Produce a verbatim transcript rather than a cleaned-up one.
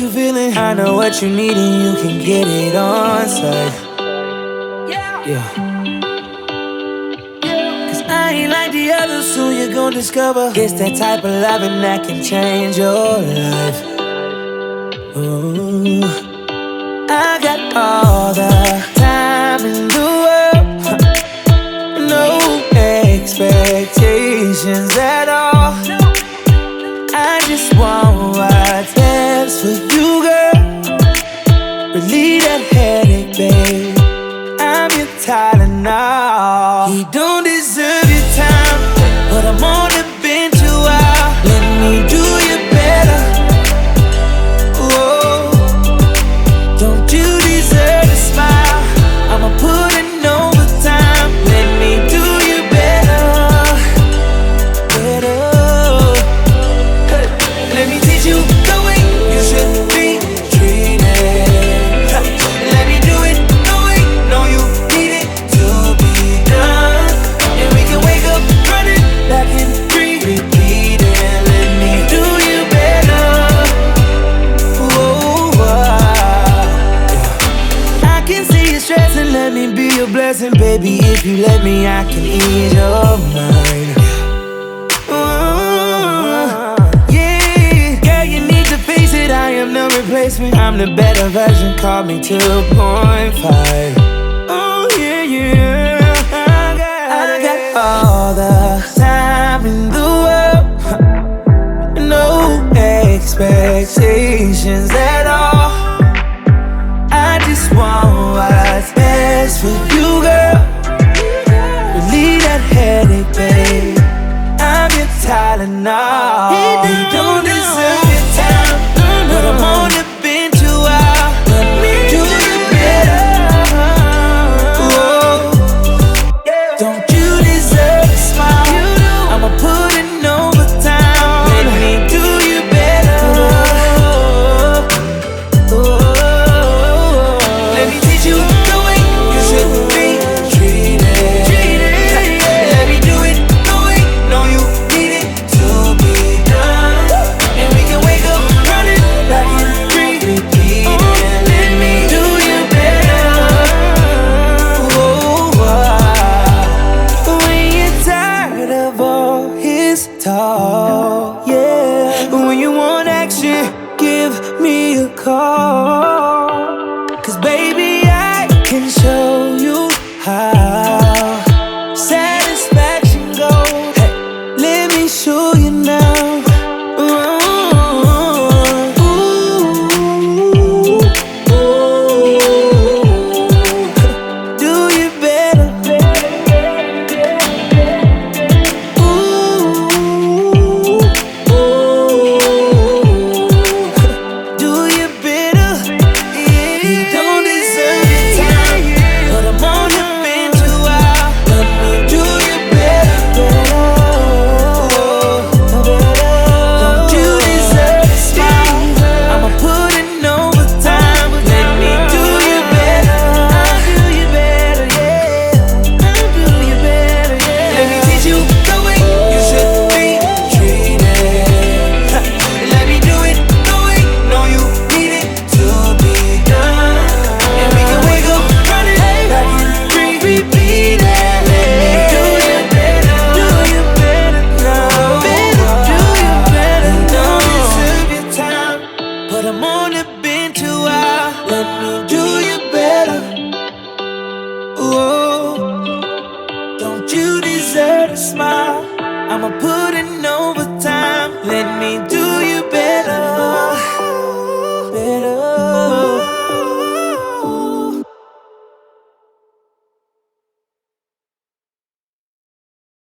you feeling. I know what you need and you can get it on site. Yeah. Cause I ain't like the others, soon you're gonna discover it's that type of loving that can change your life. Ooh. I got all the time in the world, no expectations at all. I just want what's best for you, girl. Relieve that headache, babe. I'm your Tylenol. He don't deserve your time, but I'm on the bench a while. Let me do you better. Whoa. Don't you deserve a smile? I'ma put in overtime. Let me do you better. Better. Hey. Let me teach you the way you should be treated. Let me do it the way know you need it to be done. And we can wake up running back in three, repeating. Let me do you better. Whoa, I can see you stressing. Let me be your blessing, baby. If you let me, I can ease your mind. I am no replacement. I'm the better version. Call me two point five. Oh yeah, yeah. I got, I got all the time in the world, no expectations at all. I just want what's best for you, girl. Relieve that headache, babe. I'm your Tylenol. You don't deserve your time, but I'm on the bench a while. Let me do you better. Whoa. Don't you deserve a smile? I'ma put in overtime. Let me do you better. Whoa. Let me teach you the way you should be treated. Let me do it the way know you need it to be done. And we can wake up running back in three, repeating. Let me do you better. Whoa, when you're tired of all his talk, yeah. When you want action, give me a call. Cause baby, I can show you how satisfaction goes. Hey, let me show you now. But I'm on the bench a while. Let me do you better. Whoa. Don't you deserve a smile? I'ma put in over